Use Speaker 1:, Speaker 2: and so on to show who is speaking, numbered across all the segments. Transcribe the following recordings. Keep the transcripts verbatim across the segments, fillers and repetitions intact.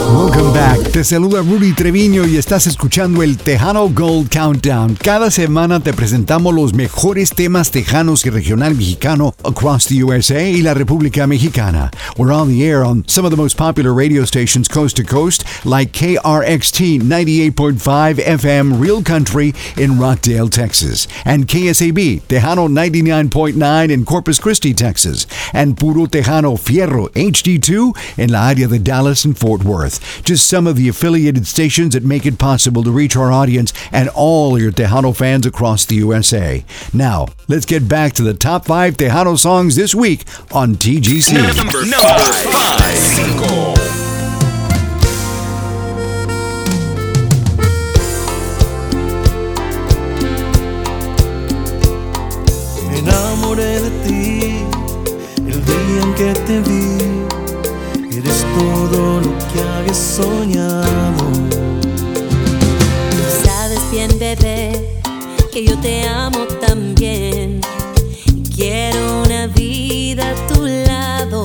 Speaker 1: Welcome back. Te saluda Rudy Treviño y estás escuchando el Tejano Gold Countdown. Cada semana te presentamos los mejores temas tejanos y regional mexicano across the U S A y la República Mexicana. We're on the air on some of the most popular radio stations coast to coast, like K R X T ninety-eight point five F M Real Country in Rockdale, Texas, and K S A B Tejano ninety-nine point nine in Corpus Christi, Texas, and Puro Tejano Fierro H D two in la área de Dallas and Fort Worth. Just some of the affiliated stations that make it possible to reach our audience and all your Tejano fans across the U S A. Now, let's get back to the top five Tejano songs this week on T G C.
Speaker 2: Number, number five. Cinco.
Speaker 3: Me enamoré de ti el día en que te vi. Eres todo lo que había soñado.
Speaker 4: Tú sabes bien, bebé, que yo te amo también. Quiero una vida a tu lado.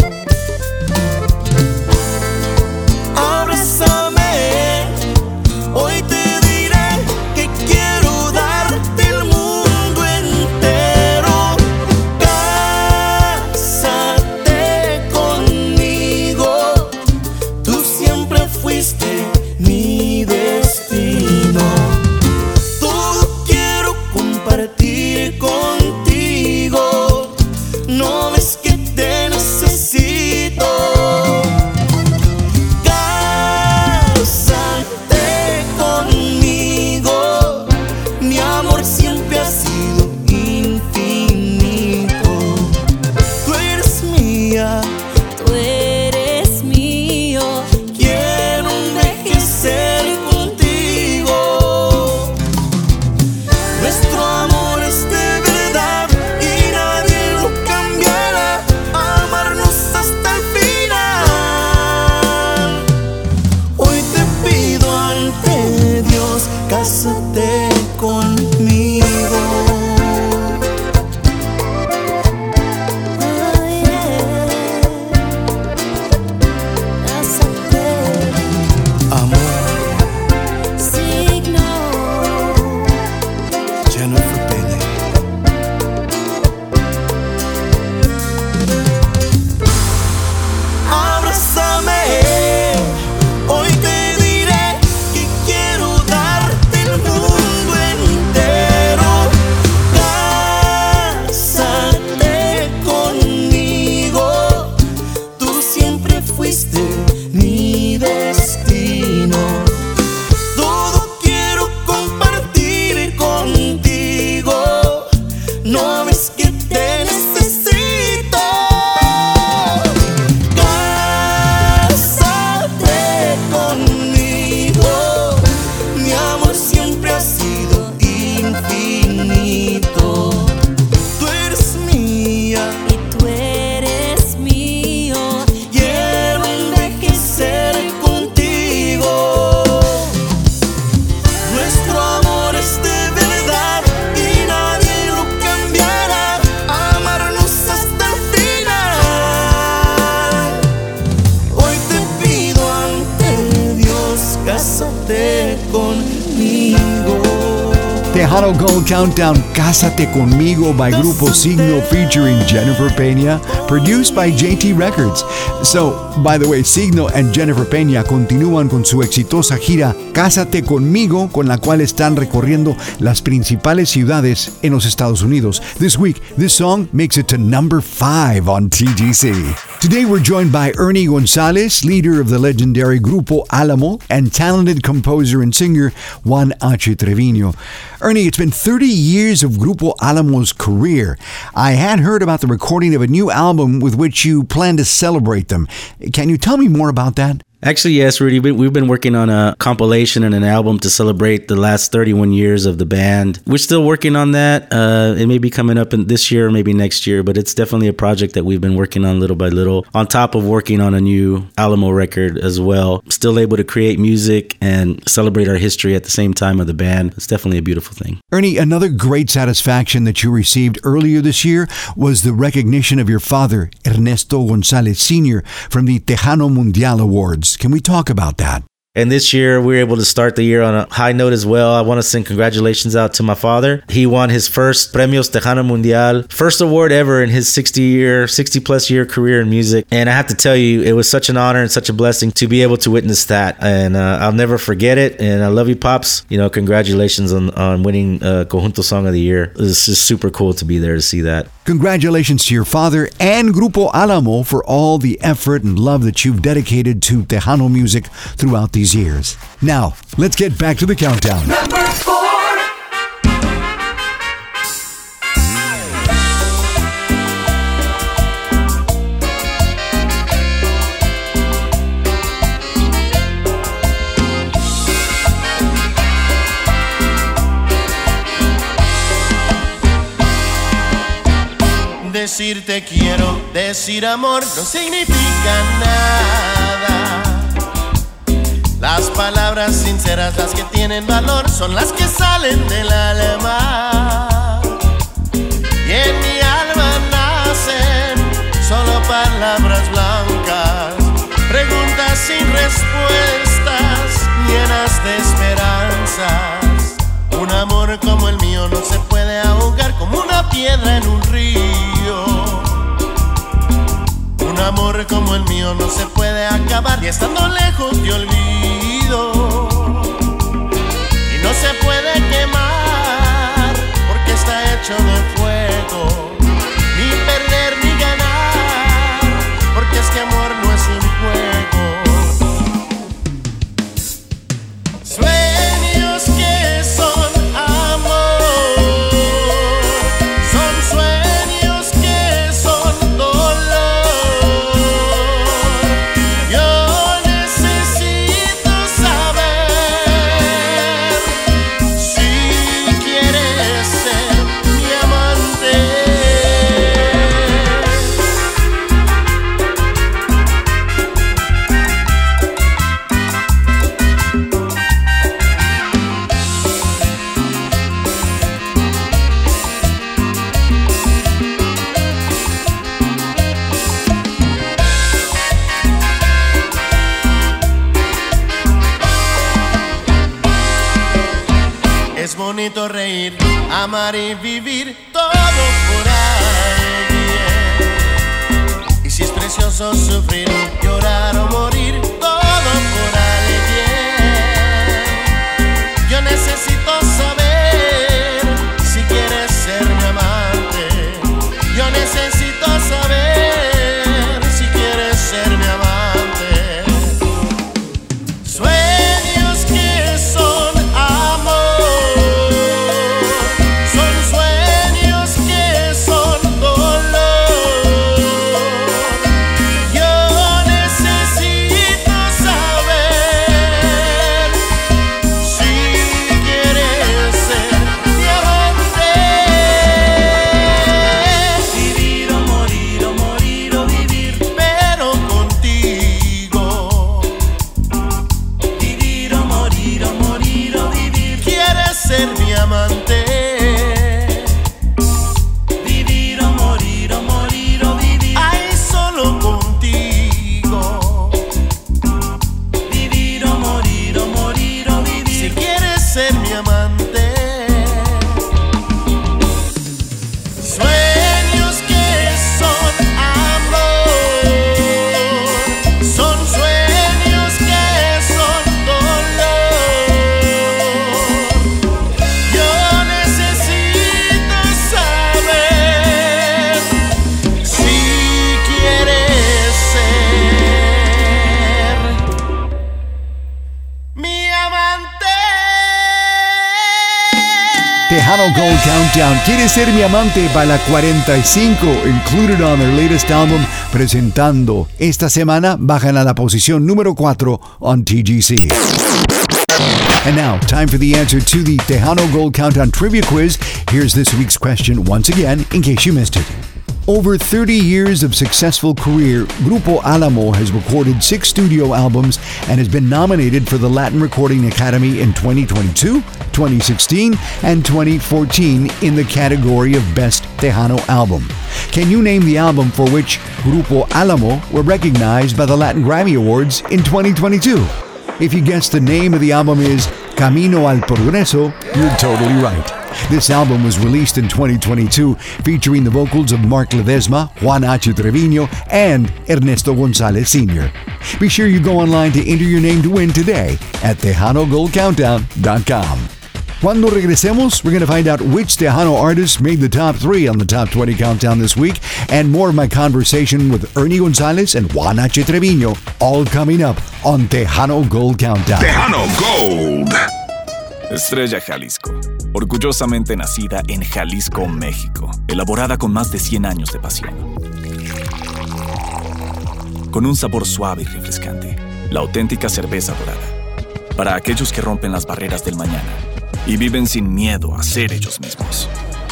Speaker 3: Abrázame, hoy te diré que quiero darte el mundo entero. Cásate conmigo, tú siempre fuiste mi destino. Todo quiero compartir contigo. No ves que te necesito. Cásate conmigo, mi amor siempre ha sido infinito. Tú eres mía,
Speaker 4: Tú eres mío.
Speaker 3: quiero envejecer contigo. Nuestro amor es de verdad y nadie lo cambiará. Amarnos hasta el final. Hoy te pido ante Dios, cásate conmigo.
Speaker 4: Oh, yeah. Cásate.
Speaker 3: Amor,
Speaker 4: Signo.
Speaker 3: Jennifer Peña. Abrázame, hoy te diré que quiero darte el mundo entero. Cásate conmigo, tú siempre fuiste mi destino. Todo quiero compartir contigo. No ves que te necesito. Cásate conmigo, mi amor siempre ha sido infinito. Tú eres mía,
Speaker 4: Y tú eres mío.
Speaker 3: quiero envejecer contigo. Nuestro amor es de verdad y nadie lo cambiará. Amarnos hasta el final. Hoy te pido ante Dios, cásate conmigo.
Speaker 1: Tejano Gold Countdown, Cásate Conmigo by Grupo Signo featuring Jennifer Peña, produced by J T Records. So, by the way, Signo and Jennifer Peña continúan con su exitosa gira Cásate Conmigo, con la cual están recorriendo las principales ciudades en los Estados Unidos. This week, this song makes it to number five on T G C. Today we're joined by Ernie Gonzalez, leader of the legendary Grupo Alamo, and talented composer and singer Juan H. Treviño. Ernie, it's been thirty years of Grupo Alamo's career. I had heard about the recording of a new album with which you plan to celebrate them. Can you tell me more about that?
Speaker 5: Actually, yes, Rudy. We- We've been working on a compilation and an album to celebrate the last thirty-one years of the band. We're still working on that. Uh, it may be coming up in this year or maybe next year, but it's definitely a project that we've been working on little by little, on top of working on a new Alamo record as well. Still able to create music and celebrate our history at the same time of the band. It's definitely a beautiful thing.
Speaker 1: Ernie, another great satisfaction that you received earlier this year was the recognition of your father, Ernesto Gonzalez Senior, from the Tejano Mundial Awards. years. Can we talk about that?
Speaker 5: And this year, we were able to start the year on a high note as well. I want to send congratulations out to my father. He won his first Premios Tejano Mundial, first award ever in his sixty year, sixty plus year career in music. And I have to tell you, it was such an honor and such a blessing to be able to witness that. And uh, I'll never forget it. And I love you, Pops. You know, congratulations on, on winning uh, Conjunto Song of the Year. It's just super cool to be there to see that.
Speaker 1: Congratulations to your father and Grupo Alamo for all the effort and love that you've dedicated to Tejano music throughout these years. Now, let's get back to the countdown.
Speaker 2: Number four.
Speaker 3: Decir te quiero, decir amor no significa nada. Las palabras sinceras, las que tienen valor, son las que salen del alma. Y en mi alma nacen solo palabras blancas, preguntas sin respuestas, llenas de esperanzas. Un amor como el mío no se puede ahogar como una piedra en un río. Un amor como el mío no se puede acabar y estando lejos de olvido. Y no se puede quemar porque está hecho de fuego. Ni perder ni ganar porque este amor no es un juego. Sueños que son amor, son sueños que son dolor. Yo necesito saber si quieres ser mi amante. Es bonito reír, amar y vivir todo por alguien. Y si es precioso sufrir, llorar o morir, todo por alguien. Yo necesito saber si quieres ser mi amante. Yo necesito saber si quieres ser mi amante. Sueños que son amor, son sueños que son dolor. Yo necesito saber si quieres ser mi amante. Vivir o morir o morir o vivir, pero contigo. Vivir o morir o morir o vivir, quieres ser mi amante. Vivir o morir o morir o vivir, ay, solo contigo. Vivir o morir o morir o vivir, si quieres ser mi amante. Sueños que son amor, son sueños que son dolor. Yo necesito saber si quieres ser mi amante.
Speaker 1: Tejano Gold Countdown. ¿Quieres ser mi amante? Para la cuarenta y cinco, included on their latest album, presentando esta semana, bajan a la posición número cuatro on T G C. And now, time for the answer to the Tejano Gold Countdown Trivia Quiz. Here's this week's question once again, in case you missed it. Over thirty years of successful career, Grupo Alamo has recorded six studio albums and has been nominated for the Latin Recording Academy in twenty twenty-two, twenty sixteen, and twenty fourteen in the category of Best Tejano Album. Can you name the album for which Grupo Alamo were recognized by the Latin Grammy Awards in twenty twenty-two? If you guess the name of the album is Camino al Progreso, you're totally right. This album was released in twenty twenty-two, featuring the vocals of Mark Ledesma, Juan H. Trevino, and Ernesto Gonzalez Senior Be sure you go online to enter your name to win today at Tejano Gold Countdown dot com. Cuando regresemos, we're going to find out which Tejano artists made the top three on the Top twenty Countdown this week, and more of my conversation with Ernie Gonzalez and Juan H. Trevino, all coming up on Tejano Gold Countdown.
Speaker 2: Tejano Gold.
Speaker 6: Estrella Jalisco, orgullosamente nacida en Jalisco, México, elaborada con más de cien años de pasión. Con un sabor suave y refrescante, la auténtica cerveza dorada. Para aquellos que rompen las barreras del mañana y viven sin miedo a ser ellos mismos.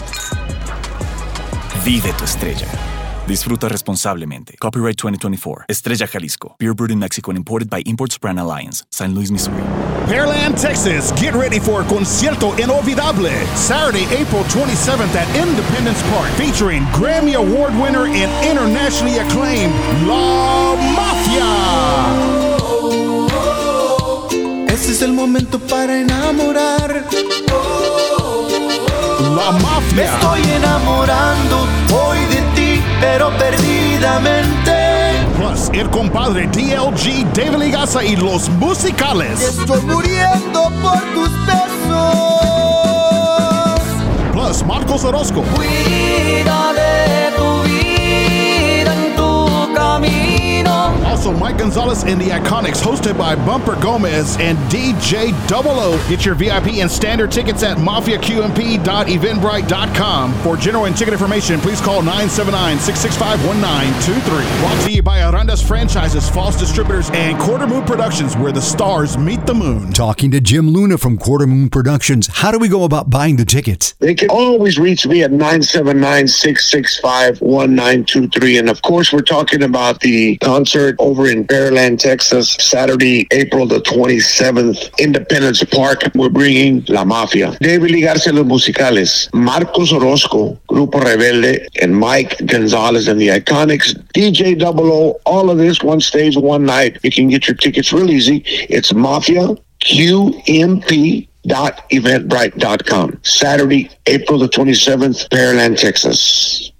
Speaker 6: Vive tu estrella. Disfruta responsablemente. Copyright twenty twenty-four. Estrella Jalisco. Beer brewed in Mexico and imported by Imports Brand Alliance. Saint Louis, Missouri.
Speaker 7: Pearland, Texas. Get ready for Concierto Inolvidable. Saturday, April twenty-seventh at Independence Park. Featuring Grammy Award winner and internationally acclaimed La Mafia.
Speaker 3: Este es el momento para enamorar.
Speaker 7: La Mafia.
Speaker 3: Me estoy enamorando hoy de ti, pero perdidamente.
Speaker 7: Plus, el compadre D L G, David Ligaza y los musicales.
Speaker 3: Estoy muriendo por tus besos.
Speaker 7: Plus, Marcos Orozco.
Speaker 3: Cuida de tu vida en tu camino.
Speaker 7: Also, Mike Gonzalez and the Iconics, hosted by Bumper Gomez and D J Double O. Get your V I P and standard tickets at mafia q m p dot eventbrite dot com. For general and ticket information, please call nine seven nine, six six five, one nine two three. Brought to you by Arandas Franchises, False Distributors, and Quarter Moon Productions, where the stars meet the moon.
Speaker 1: Talking to Jim Luna from Quarter Moon Productions. How do we go about buying the tickets?
Speaker 8: They can always reach me at nine seven nine, six six five, one nine two three. And of course, we're talking about the concert over in Pearland, Texas, Saturday, April the twenty-seventh, Independence Park. We're bringing La Mafia, David Ligarza, Los Musicales, Marcos Orozco, Grupo Rebelde, and Mike Gonzalez and the Iconics, D J Double O, all of this, one stage, one night. You can get your tickets real easy. It's mafia q m p dot eventbrite dot com. Saturday, April the twenty-seventh, Pearland, Texas.